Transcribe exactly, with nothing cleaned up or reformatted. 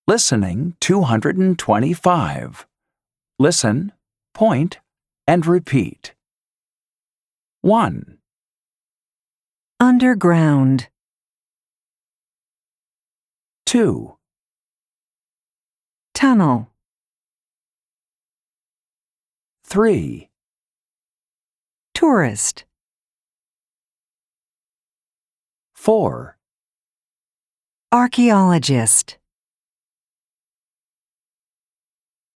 Listening two hundred twenty-five. Listen, point, and repeat. one. Underground. two. Tunnel. three. Tourist. four. Archaeologist.